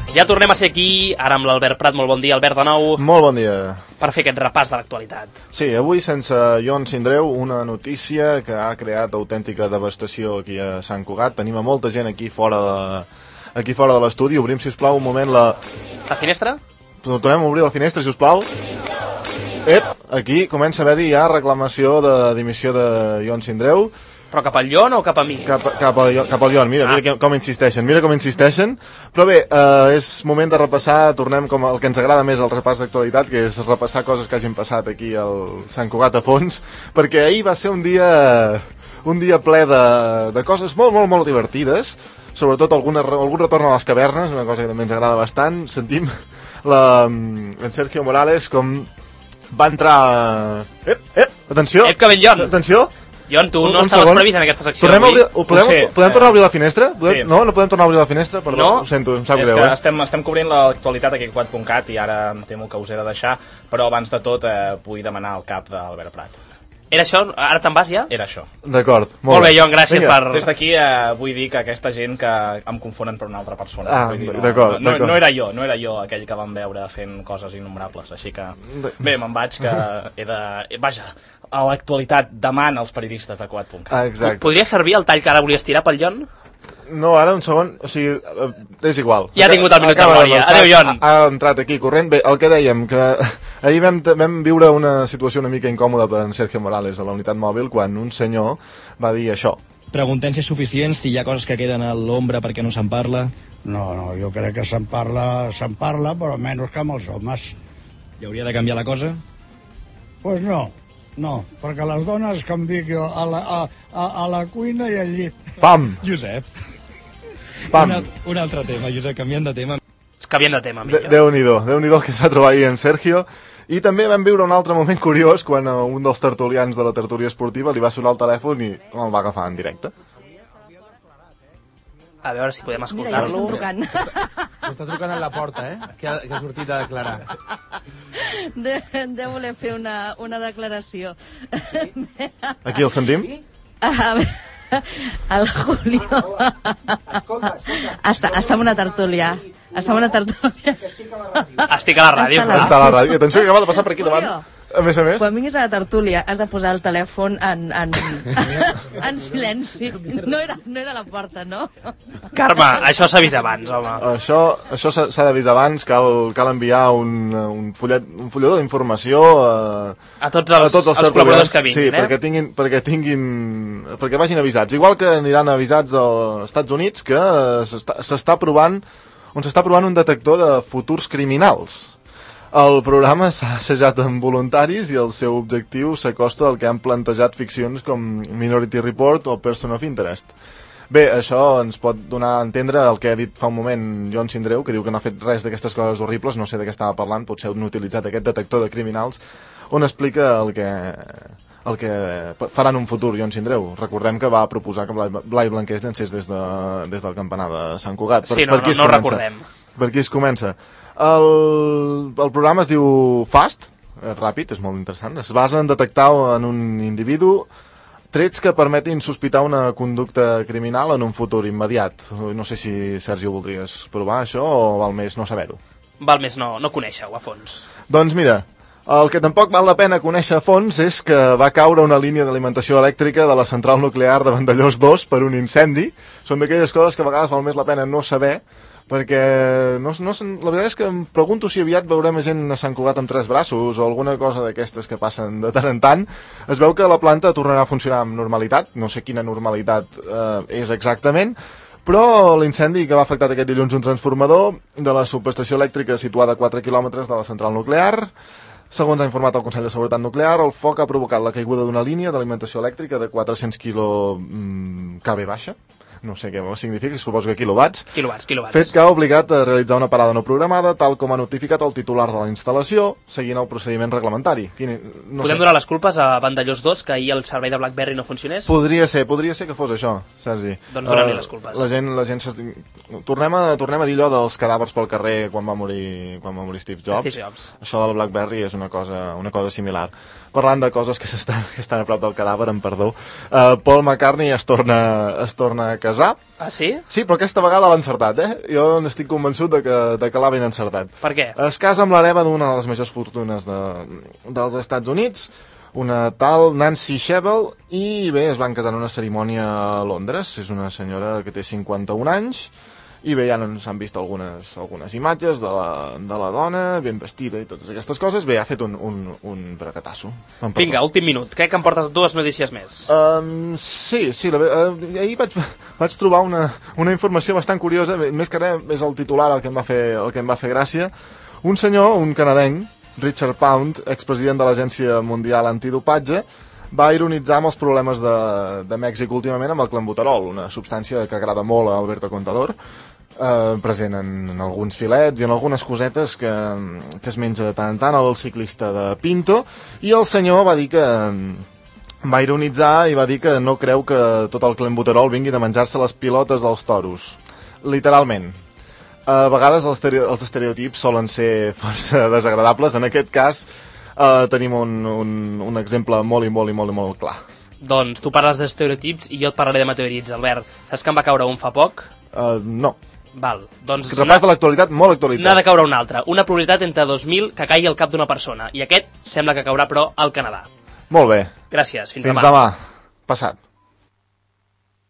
Ja tornem a ser aquí, ara amb l'Albert Prat. Molt bon dia, Albert, de nou. Molt bon dia. Per fer aquest repàs de l'actualitat. Sí, avui sense Jon Sindreu, una notícia que ha creat autèntica devastació aquí a Sant Cugat. Tenim a molta gent aquí fora de l'estudi. Obrim, sisplau, un moment la finestra? Tornem a obrir la finestra, sisplau. Aquí comença a haver-hi ja reclamació de dimissió de Jon Sindreu. Però cap al Jon o cap a mi? Cap al Jon, mira com insisteixen. Però bé, és moment de repassar, tornem com el que ens agrada més al repàs d'actualitat, que és repassar coses que hagin passat aquí al Sant Cugat a fons, perquè ahir va ser un dia ple de coses molt divertides, sobretot algun retorn a les cavernes, una cosa que també ens agrada bastant. Sentim en Sergio Morales com va entrar... Atenció! Que ben Jon! Atenció! Jon, tu no estaves previst en aquesta secció. Podem tornar a obrir la finestra? Sí. No podem tornar a obrir la finestra? Perdó, no? Ho sento, em sap greu. És que estem cobrint l'actualitat aquí a Cugat.cat i ara em temo que us he de deixar, però abans de tot vull demanar el cap d'Albert Prat. Era això? Ara te'n vas ja? Era això. D'acord. Molt bé, Jon, gràcies per... Des d'aquí vull dir que aquesta gent que em confonen per una altra persona. D'acord. No era jo aquell que vam veure fent coses innombrables, així que... Bé, me'n vaig, que he de... Vaja, a l'actualitat demana als periodistes de Cugat.cat. Exacte. Podria servir el tall que ara volies tirar pel Jon? No, ara un segon, o sigui, és igual. Ja ha tingut el minut de glòria. Adéu, Jon. Ha entrat aquí corrent. Bé, el que dèiem, que ahir vam viure una situació una mica incòmoda per en Sergio Morales de la unitat mòbil, quan un senyor va dir això. Preguntem si és suficient, si hi ha coses que queden a l'ombra perquè no se'n parla. No, jo crec que se'n parla, però menys que amb els homes. I hauria de canviar la cosa? Pues no, perquè les dones, com dic jo, a la cuina i al llit. Pam! Josep. Pam. Un altre tema, Josep, canviant de tema. Canviant de tema, millor. Déu-n'hi-do el que s'ha trobat ahir en Sergio. I també vam viure un altre moment curiós quan un dels tertulians de la tertúlia esportiva li va sonar el telèfon i el va agafar en directe. A veure si podem escoltar-lo. Mira, ja trucant. Està trucant a la porta, que ha sortit a declarar. De voler fer una declaració. Aquí el sentim? El Julio. Escolta. Està en una tertúlia. Estic a la ràdio. Està a la ràdio. Atenció, que acaba de passar per aquí davant. A més, quan vinguis a la tertúlia has de posar el telèfon en silenci. No era la porta, no? Carme, això s'avisa abans, home. Això s'ha d'avisar abans. Cal enviar un fulletó d'informació a tots els col·laboradors que vinguin, sí, perquè vagin avisats. Igual que aniran avisats als Estats Units, que s'està provant un detector de futurs criminals. El programa s'ha assajat amb voluntaris i el seu objectiu s'acosta al que han plantejat ficcions com Minority Report o Person of Interest. Bé, això ens pot donar a entendre el que ha dit fa un moment Jon Sindreu, que diu que no ha fet res d'aquestes coses horribles, no sé de què estava parlant, potser han utilitzat aquest detector de criminals, on explica el que farà en un futur Jon Sindreu. Recordem que va proposar que Blai Blanqués llancés des del campanar de Sant Cugat. Sí, no ho recordem. Per qui es comença? El programa es diu Fast, és ràpid, és molt interessant. Es basa en detectar en un individu trets que permetin sospitar una conducta criminal en un futur immediat. No sé si, Sergi, ho voldries provar, això, o val més no saber-ho? Val més no conèixer-ho a fons. Doncs mira, el que tampoc val la pena conèixer a fons és que va caure una línia d'alimentació elèctrica de la central nuclear de Vandellòs 2 per un incendi. Són d'aquelles coses que a vegades val més la pena no saber, perquè la veritat és que em pregunto si aviat veurem gent a Sant Cugat amb 3 braços o alguna cosa d'aquestes que passen de tant en tant. Es veu que la planta tornarà a funcionar amb normalitat, no sé quina normalitat és exactament, però l'incendi que va afectar aquest dilluns un transformador de la subestació elèctrica situada a 4 quilòmetres de la central nuclear. Segons ha informat el Consell de Seguretat Nuclear, el foc ha provocat la caiguda d'una línia d'alimentació elèctrica de 400 kV baixa. No sé què significa, suposo que quilowatts. Quilowatts. Fet que ha obligat a realitzar una parada no programada, tal com ha notificat el titular de la instal·lació, seguint el procediment reglamentari. Podem donar les culpes a Vandellòs 2, que ahir el servei de BlackBerry no funcionés? Podria ser que fos això, Sergi. Doncs donem-li les culpes. La gent tornem a dir allò dels cadàvers pel carrer quan va morir Steve Jobs. Això del BlackBerry és una cosa similar. Parlant de coses que estan a prop del cadàver, amb perdó, Paul McCartney es torna a casar casar. Ah, sí? Sí, però aquesta vegada l'ha encertat, Jo n'estic convençut de que l'ha ben encertat. Per què? Es casa amb l'hereva d'una de les majors fortunes dels Estats Units, una tal Nancy Shevell, i bé, es van casar en una cerimònia a Londres. És una senyora que té 51 anys, i bé, ja s'han vist algunes imatges de la dona, ben vestida i totes aquestes coses. Bé, ha fet un bracatasso. Vinga, últim minut. Crec que em portes 2 notícies més. Sí, ahir vaig trobar una informació bastant curiosa, més que res és el titular el que em va fer gràcia. Un senyor, un canadenc, Richard Pound, expresident de l'Agència Mundial Antidopatge, va ironitzar amb els problemes de Mèxic últimament amb el clenbuterol, una substància que agrada molt a Alberto Contador, present en alguns filets i en algunes cosetes que es menja de tant en tant el ciclista de Pinto, i el senyor va dir que va ironitzar i va dir que no creu que tot el clenbuterol vingui de menjar-se les pilotes dels toros, literalment. A vegades els estereotips solen ser força desagradables. En aquest cas tenim un exemple molt clar. Doncs tu parles d'estereotips i jo et parlaré de meteorits, Albert. Saps que em va caure un fa poc? No. Val, doncs... Repàs de l'actualitat, molt actualitat. N'ha de caure un altre. Una probabilitat entre 2.000 que caigui al cap d'una persona. I aquest sembla que caurà, però, al Canadà. Molt bé. Gràcies, fins demà. Fins demà. Passat.